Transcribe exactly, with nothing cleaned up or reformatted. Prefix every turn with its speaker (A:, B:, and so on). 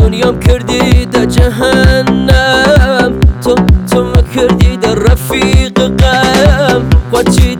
A: دنیام کردی در جهنم، تو تو ما کردی در رفیق غم. خواچی